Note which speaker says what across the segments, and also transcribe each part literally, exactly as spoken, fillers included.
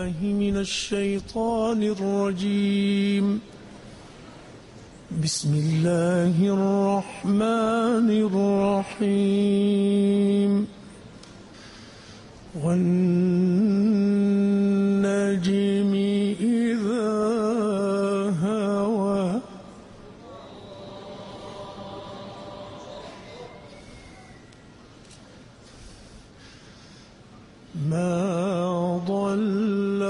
Speaker 1: بالله من الشيطان الرجيم. بسم الله الرحمن الرحيم. والنجم إذا هوى ما ضل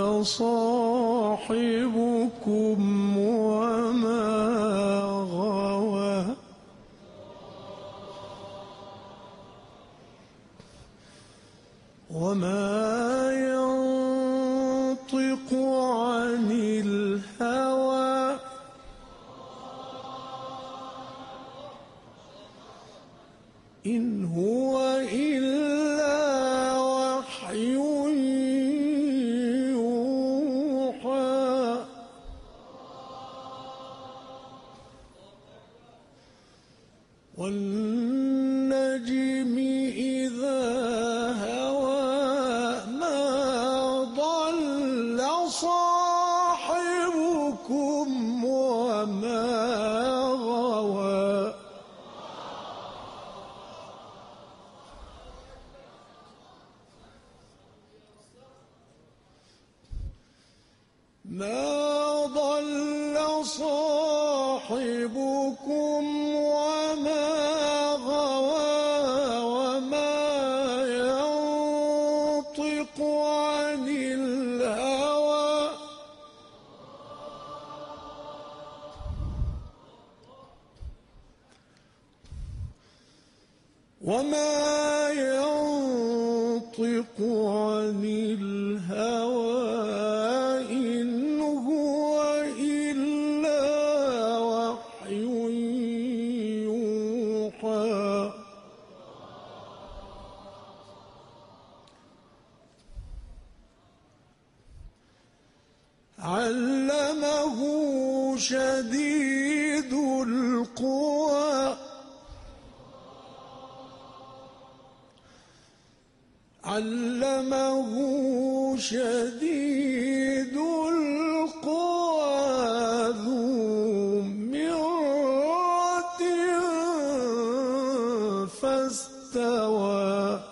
Speaker 1: صاحبكم وما غوى وما ينطق عن الهوى إن هو إلا وحي يوحى والنجم إذا هوى ما ضل صاحبكم وما غوى ما ضل صاحبكم وما غوى وما ينطق عن الهوى وما ينطق عن الهوى إن هو إلا وحي يوحى علمه شديد القوى علمه شديد القوى ذو مرة فاستوى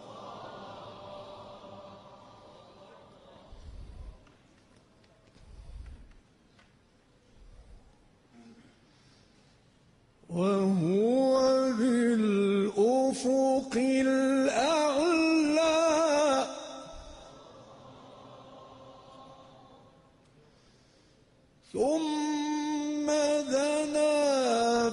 Speaker 1: وهو بالأفق الأعلى ثم دنا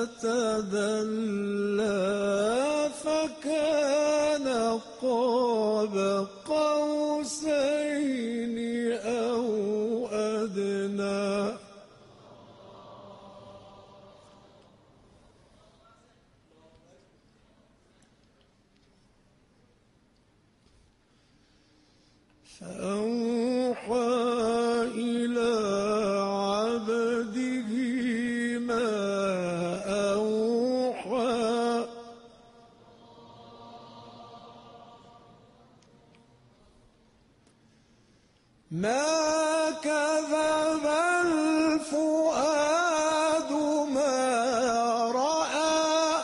Speaker 1: فتدلى فكان قاب قوسين أو أدنى فأوحى إلى عبده ما أوحى ما كذب الفؤاد ما رأى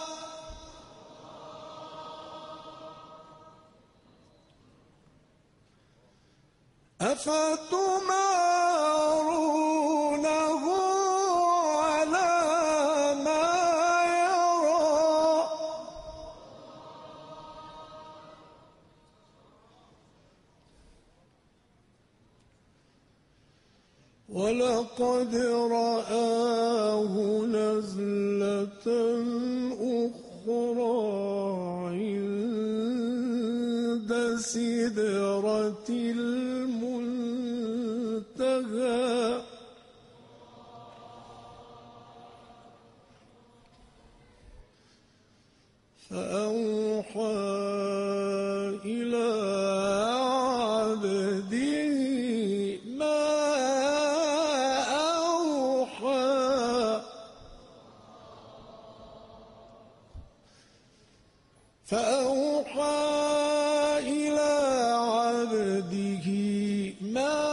Speaker 1: أفتمارونه على ما يرى ولقد رآه نزلة أخرى عند سدرة المنتهى فأوحى إلى عبده ما أوحى فأوحى إلى عبده ما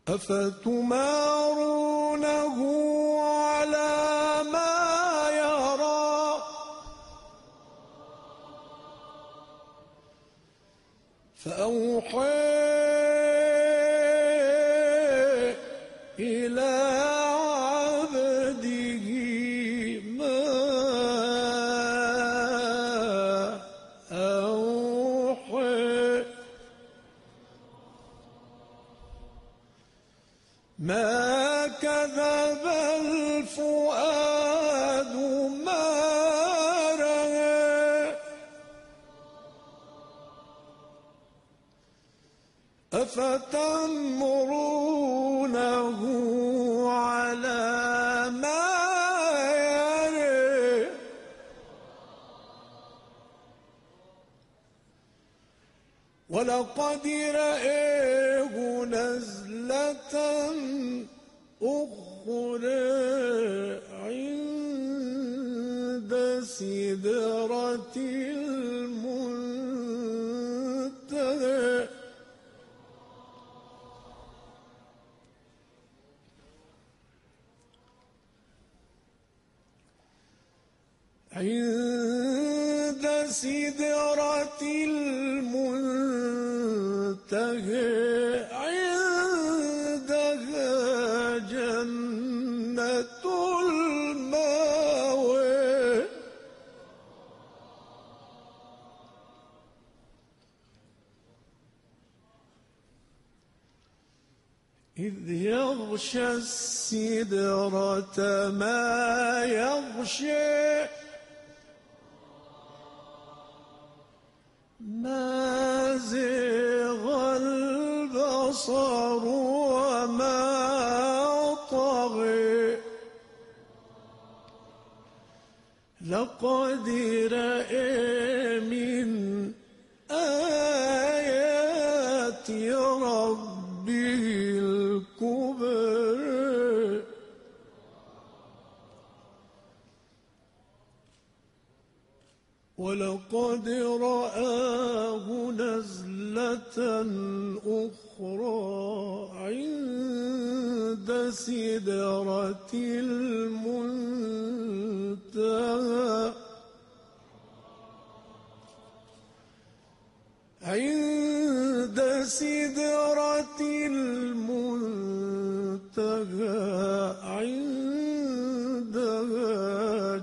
Speaker 1: أفتمارونه على ما يرى فأوحى إلى عبده ما أوحى ما كذب الفؤاد ما رأى أفتمرونه على ما يرى ولقد رآه نزلة أخرى عند سدرة المنتهى عند سدرة المنتهى عندها جنة المأوى إذ يغشى السدرة ما يغشى ما زاغ البصر وما طغى لقد رأى من آيات ربه الكبرى ولقد رآه نزلة أخرى عند سدرة المنتهى عند سدرة المنتهى عندها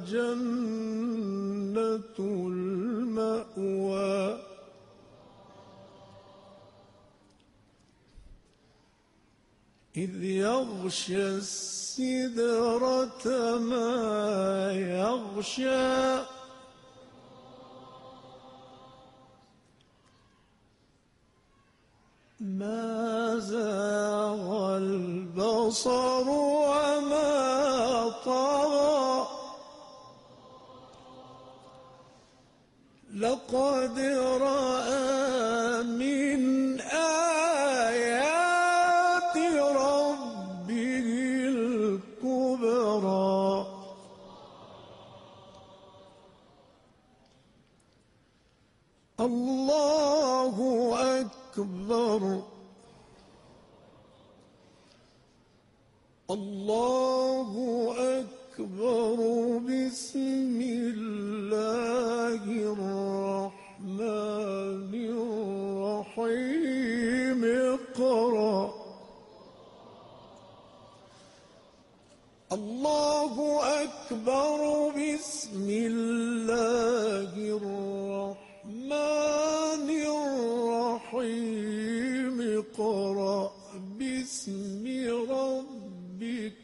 Speaker 1: جنة المأوى إذ يغشى السدرة ما يغشى ما زاغ البصر وما طغى لقد رأى من آيات ربه الكبرى الله أكبر الله أكبر بسم الله الرحمن الرحيم اقرأ الله أكبر بسم الله الرحمن الرحيم اقرأ باسم ربك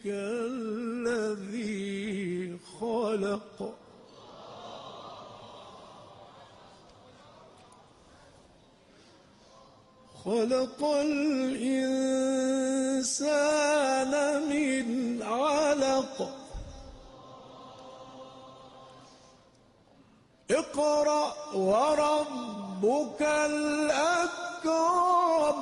Speaker 1: الذي خلق خلق الإنسان من علق اقرأ وربك الأكرم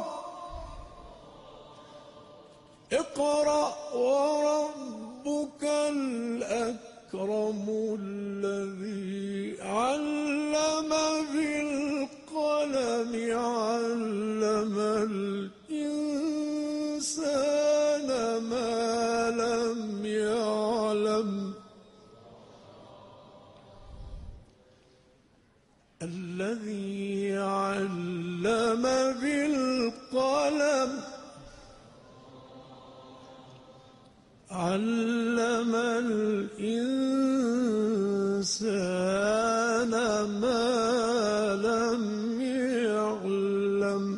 Speaker 1: اقرأ وربك الأكرم الذي علم بالقلم علم الإنسان الذي علم بالقلم علم الإنسان ما لم يعلم.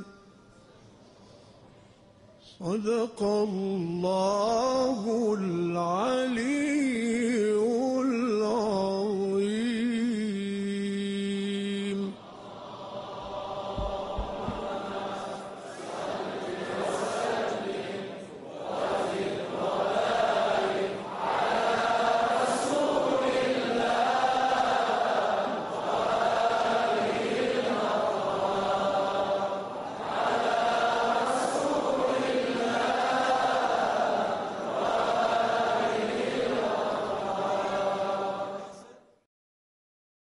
Speaker 1: صدق الله العلي